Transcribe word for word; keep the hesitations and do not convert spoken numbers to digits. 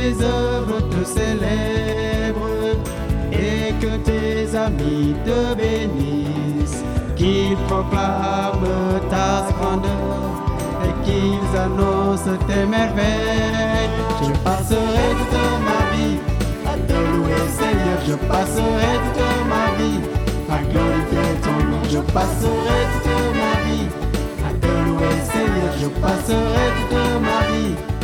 tes œuvres te célèbrent et que tes amis te bénissent, qu'ils proclament ta grandeur et qu'ils annoncent tes merveilles. Je passerai toute ma vie à te louer, Seigneur, je passerai toute ma vie à glorifier ton nom. Je passerai toute ma vie à te louer, Seigneur, je passerai toute ma vie